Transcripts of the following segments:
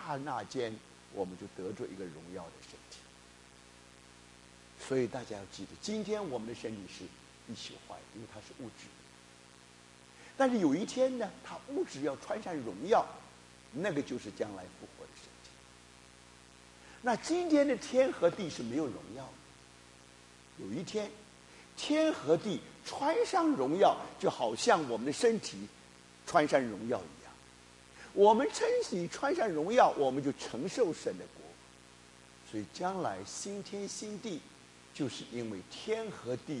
刹那间，我们就得着一个荣耀的身体。所以大家要记得，今天我们的身体是必朽坏的，因为它是物质。但是有一天呢，它物质要穿上荣耀，那个就是将来复活的身体。那今天的天和地是没有荣耀的，有一天天和地穿上荣耀，就好像我们的身体穿上荣耀一样。我们身体穿上荣耀，我们就承受神的国。所以将来新天新地，就是因为天和地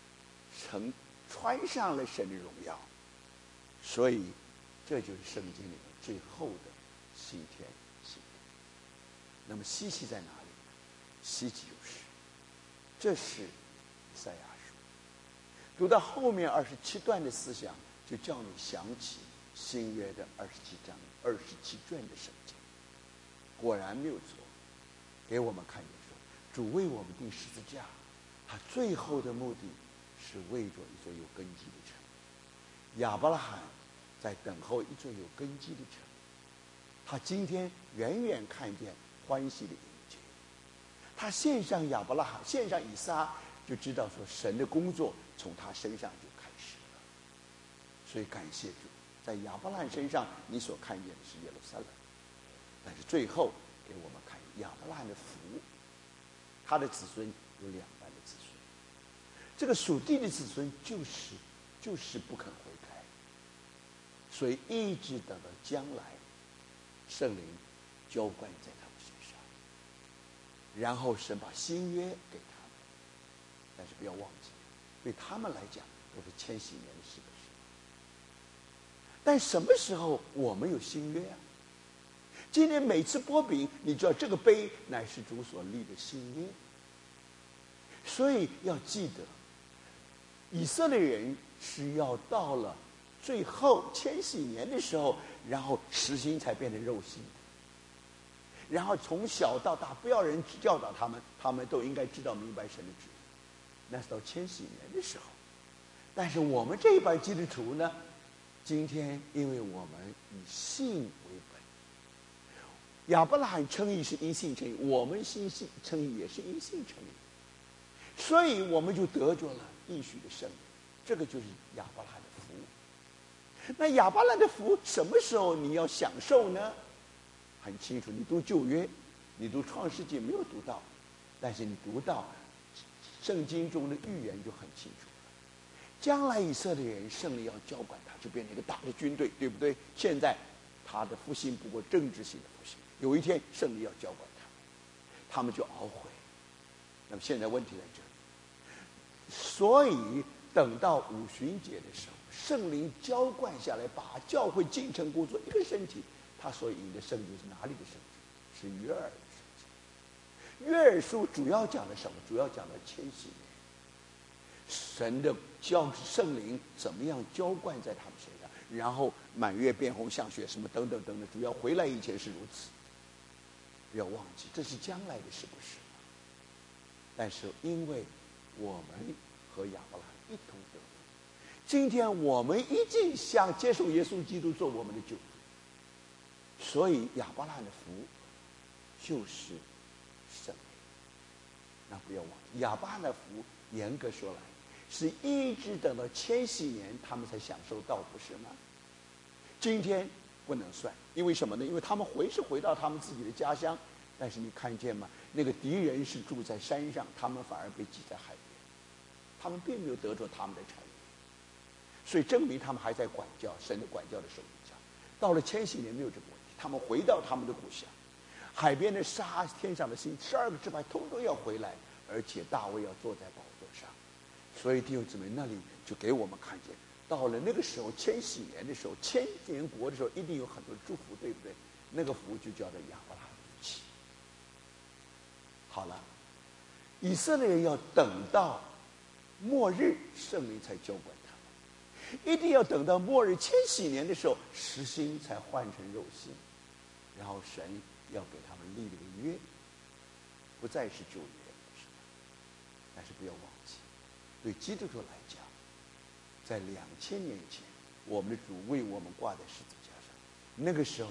穿上了神的荣耀。所以这就是圣经里面最后的新天新地。那么希西在哪里？希西就是，这是以赛亚书。读到后面27段的思想，就叫你想起新约的27章27卷的圣经。果然没有错，给我们看见说，主为我们钉十字架，他最后的目的是为着一座有根基的城。亚伯拉罕在等候一座有根基的城，他今天远远看见欢喜的迎接，他献上亚伯拉罕，献上以撒，就知道说神的工作从他身上就开始了。所以感谢主，在亚伯拉罕身上你所看见的是耶路撒冷，但是最后给我们看亚伯拉罕的福，他的子孙有2般的子孙，这个属地的子孙就是不肯悔改，所以一直等到将来圣灵浇灌在他们身上，然后神把新约给他们。但是不要忘记，对他们来讲都是千禧年的事的事。但什么时候我们有新约啊？今天每次擘饼，你知道这个杯乃是主所立的新约，所以要记得，以色列人是要到了最后千禧年的时候，然后实心才变成肉心的，然后从小到大不要人教导他们，他们都应该知道明白神的旨意。那是到千禧年的时候。但是我们这一班基督徒呢，今天因为我们以信为本，亚伯拉罕称义是因信称义，我们信称义也是因信称义，所以我们就得着了应许的圣灵。这个就是亚伯拉罕的福。那亚伯拉罕的福什么时候你要享受呢？很清楚，你读旧约，你读创世纪没有读到，但是你读到圣经中的预言就很清楚了。将来以色列人圣灵要浇灌他，就变成一个大的军队，对不对？现在他的复兴不过政治性的复兴，有一天圣灵要浇灌他们，他们就懊悔。那么现在问题在这里，所以等到五旬节的时候，圣灵浇灌下来，把教会进城工作一个身体，他所引的圣经是哪里的圣经？是约珥的圣经。约珥书主要讲的什么？主要讲的千禧年，神的圣灵怎么样浇灌在他们身上，然后满月变红像雪什么等等等等，主要回来以前是如此。不要忘记，这是将来的事，不是？但是因为我们和亚伯拉罕一同得福，今天我们一定想接受耶稣基督做我们的救主，所以亚伯拉罕的福就是圣灵。那不要忘记，亚伯拉罕的福严格说来是一直等到千禧年他们才享受到，不是吗？今天不能算，因为什么呢？因为他们回到他们自己的家乡，但是你看见吗？那个敌人是住在山上，他们反而被挤在海边，他们并没有得着他们的产业，所以证明他们还在管教神的管教的手底下。到了千禧年没有这个问题，他们回到他们的故乡，海边的沙，天上的星，12个支派通通要回来，而且大卫要坐在宝座上。所以弟兄姊妹，那里就给我们看见，到了那个时候千禧年的时候，千年国的时候，一定有很多祝福，对不对？那个福就叫做亚伯拉罕福气。好了，以色列人要等到末日圣灵才浇灌他们，一定要等到末日千禧年的时候，实心才换成肉心，然后神要给他们立了个约，不再是旧约，是吧？但是不要忘记，对基督徒来讲，在2000年前，我们的主为我们挂在十字架上，那个时候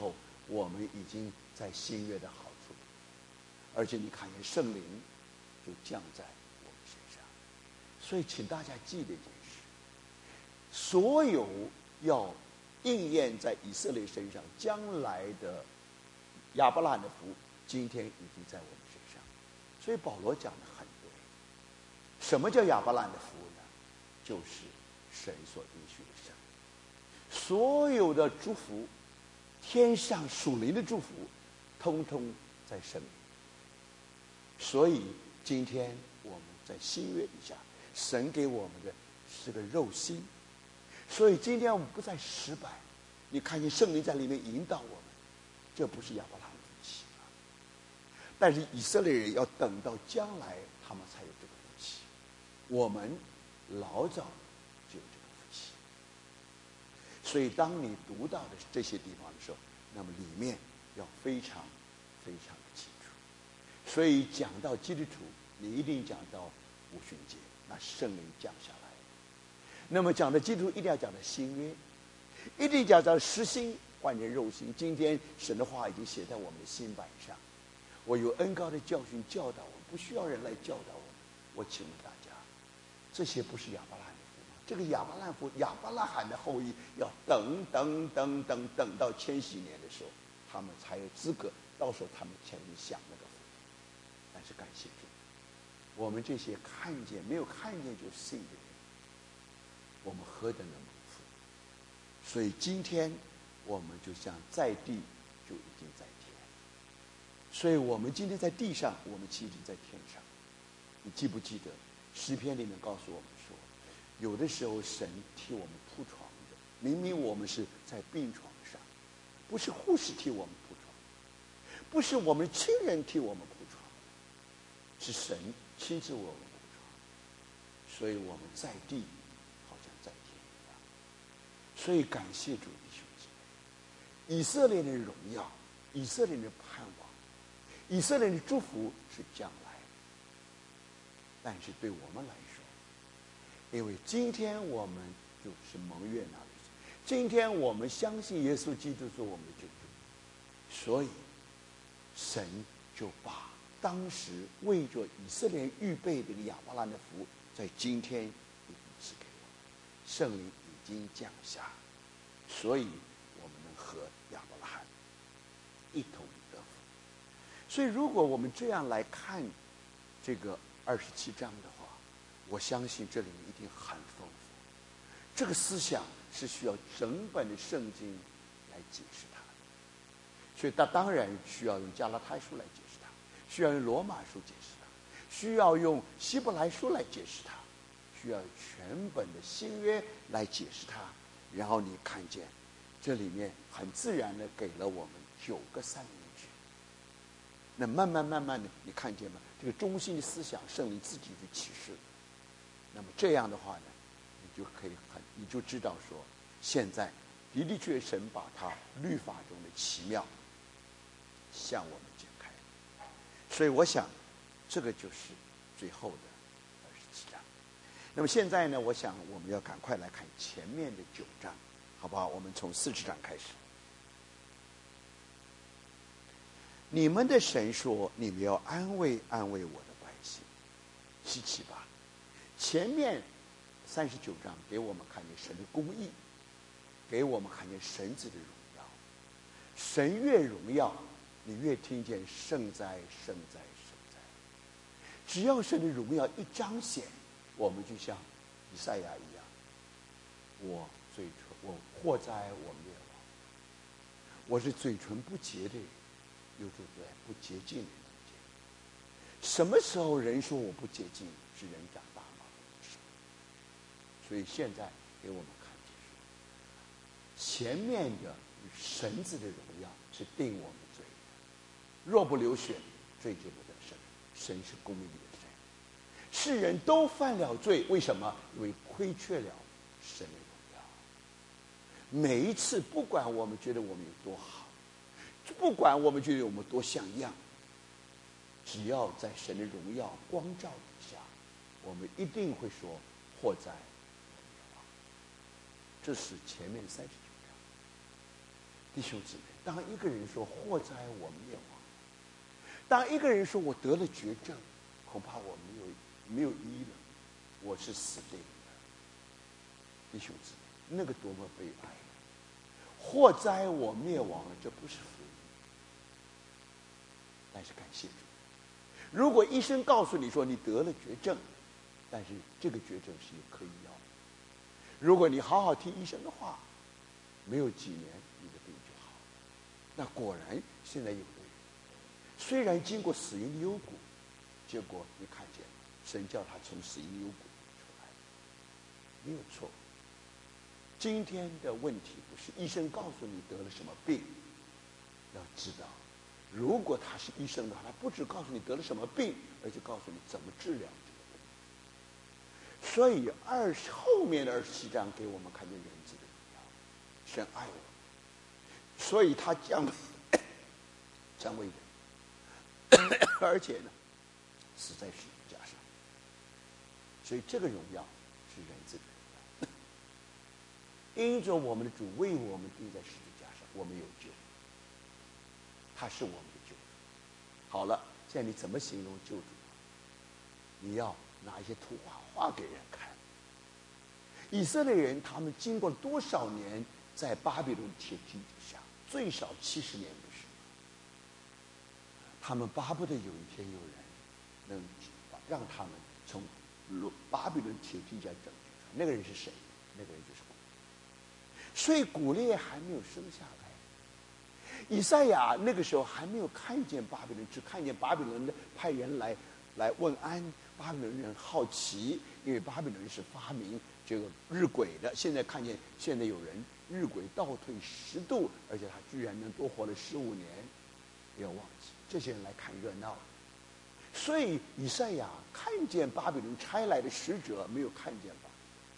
我们已经在新约的好处，而且你看见圣灵就降在我们身上。所以请大家记得一件事，所有要应验在以色列身上将来的亚伯拉罕的福，今天已经在我们身上。所以保罗讲的很对，什么叫亚伯拉罕的福呢？就是神所应许的生命，所有的祝福，天上属灵的祝福，通通在生命。所以今天我们在新约底下，神给我们的是个肉心，所以今天我们不再失败。你看见圣灵在里面引导我们，这不是亚伯拉罕的福气啊。但是以色列人要等到将来，他们才有这个福气。我们老早就有这个福气。所以当你读到的这些地方的时候，那么里面要非常非常的清楚。所以讲到基督徒，你一定讲到五旬节，那圣灵降下来。那么讲的基督徒，一定要讲的新约，一定讲到实心换成肉心。今天神的话已经写在我们的心板上，我有恩高的教训教导我们，不需要人来教导我们。我请问大家，这些不是亚伯拉罕的福吗？这个亚伯拉罕福，亚伯拉罕的后裔要等到千禧年的时候，他们才有资格，到时候他们才能享那个福。但是感谢主，我们这些看见没有看见就信的人，我们何等的蒙福！所以今天我们就像在地就已经在天，所以我们今天在地上，我们其实在天上。你记不记得诗篇里面告诉我们说，有的时候神替我们铺床的，明明我们是在病床上，不是护士替我们铺床，不是我们亲人替我们铺床，是神亲自为我们铺床。所以我们在地好像在天一样。所以感谢主，弟兄姊妹，以色列的荣耀，以色列的盼望，以色列的祝福是将来。但是对我们来说，因为今天我们就是蒙悦纳的，今天我们相信耶稣基督做我们的救主，所以神就把当时为着以色列人预备的亚伯拉罕的福，在今天已经赐给我们，圣灵已经降下，所以我们能和亚伯拉罕一同得福。所以如果我们这样来看这个27章的话，我相信这里面一定很丰富。这个思想是需要整本的圣经来解释它的，所以它当然需要用加拉太书来解释它，需要用罗马书解释它，需要用希伯来书来解释它，需要全本的新约来解释它。然后你看见这里面很自然的给了我们9个三明治。那慢慢的，你看见吗？这个中心的思想，圣灵自己去启示。那么这样的话呢，你就知道说，现在的的确神把他律法中的奇妙向我们解开。所以我想，这个就是最后的27章。那么现在呢，我想我们要赶快来看前面的9章，好不好？我们从40章开始。你们的神说，你们要安慰安慰我的百姓。7吧。前面39章给我们看见神的公义，给我们看见神子的荣耀。神越荣耀，你越听见圣哉圣哉圣哉。只要神的荣耀一彰显，我们就像以赛亚一样，我祸哉我灭亡，我是嘴唇不洁的人，又住在不洁净的人间。什么时候人说我不洁净，是人长大吗？不是。所以现在给我们看清楚，前面的神子的荣耀是定我们罪的，若不流血，罪就不得生。神是公义的神，世人都犯了罪，为什么？因为亏缺了神的荣耀。每一次，不管我们觉得我们有多好，不管我们觉得我们多像样，只要在神的荣耀光照底下，我们一定会说祸哉我灭亡。这是前面39章。弟兄姊妹， 当一个人说祸哉我灭亡，当一个人说我得了绝症，恐怕我没有医了，我是死定了。弟兄姊妹，那个多么悲哀！祸哉我灭亡了，这不是福音。但是感谢主，如果医生告诉你说你得了绝症，但是这个绝症是有可以药的，如果你好好听医生的话，没有几年你的病就好了。那果然现在有的人虽然经过死荫的幽谷，结果你看见神叫他从死荫幽谷出来，没有错。今天的问题不是医生告诉你得了什么病，要知道如果他是医生的话，他不只告诉你得了什么病，而且告诉你怎么治疗这个病。所以后面的27章给我们看见人子的荣耀，神爱我们，所以他降为人，而且呢死在十字架上，所以这个荣耀是人子的荣耀。因着我们的主为我们钉在十字架上，我们有救，他是我们的救主。好了，现在你怎么形容救主？你要拿一些图画画给人看。以色列人他们经过了多少年在巴比伦铁蹄之下，最少70年不是吗？他们巴不得有一天有人能让他们从巴比伦铁蹄下拯救出来。那个人是谁？那个人就是古列。所以古列还没有生下来，以赛亚那个时候还没有看见巴比伦，只看见巴比伦的派人来问安。巴比伦人好奇，因为巴比伦是发明这个日晷的。现在看见现在有人日晷倒退10度，而且他居然能多活了15年，不要忘记这些人来看热闹。所以以赛亚看见巴比伦差来的使者，没有看见巴比伦，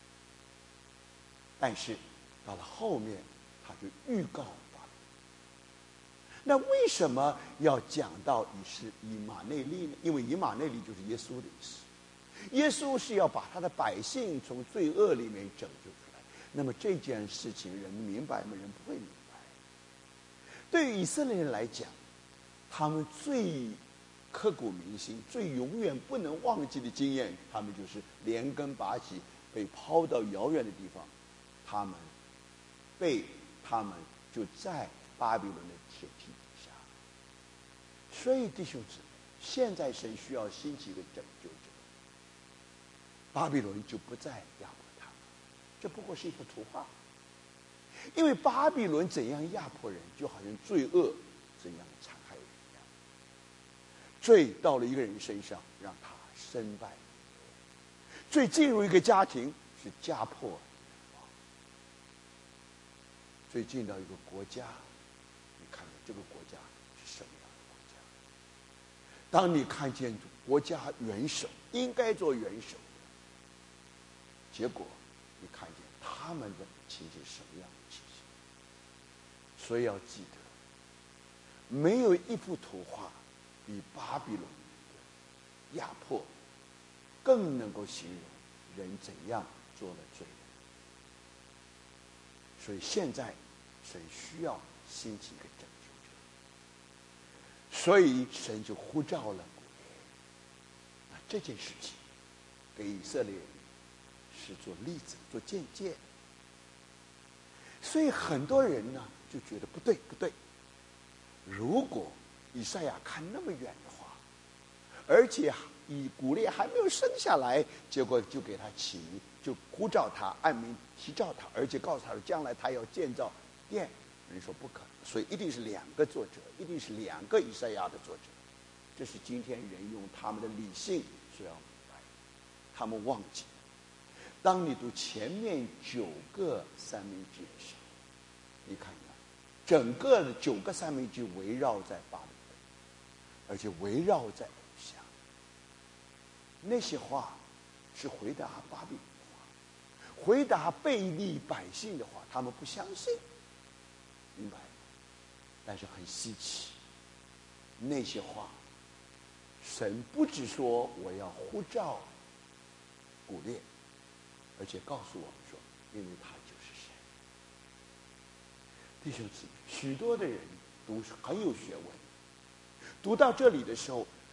但是到了后面他就预告巴比伦。那为什么要讲到以马内利呢？因为以马内利就是耶稣的意思。耶稣是要把他的百姓从罪恶里面拯救出来。那么这件事情人明白吗？人不会明白。对于以色列人来讲，他们最刻骨铭心、最永远不能忘记的经验，他们就是连根拔起，被抛到遥远的地方。他们就在巴比伦的铁蹄底下。所以弟兄姊妹，现在神需要兴起一个拯救者，巴比伦就不再压迫他们。这不过是一幅图画。因为巴比伦怎样压迫人，就好像罪恶怎样残害人一样。罪到了一个人身上，让他身败。罪进入一个家庭，是家破人亡。罪进到一个国家，你看看这个国家是什么样的国家？当你看见国家元首应该做元首的，结果你看见他们的情形什么样的情形？所以要记得，没有一幅图画比巴比伦的压迫更能够形容人怎样做了罪人。所以现在神需要兴起一个拯救者，所以神就呼召了古列。那这件事情给以色列人是做例子、做见解。所以很多人呢就觉得不对。如果以赛亚看那么远的话，而且以古列还没有生下来，结果就给他起名，就呼召他，按名提召他，而且告诉他将来他要建造殿。人说不可能，所以一定是2个作者，一定是2个以赛亚的作者。这是今天人用他们的理性所要明白，他们忘记了。当你读前面9个三明治的时候，你看看整个的9个三明治围绕在巴比伦，而且围绕在偶像。那些话是回答巴比伦的话，回答悖逆百姓的话，他们不相信，明白？但是很稀奇，那些话神不只说我要呼召古列，而且告诉我们说，因为他就是神。弟兄姊妹，许多的人读很有学问。读到这里的时候，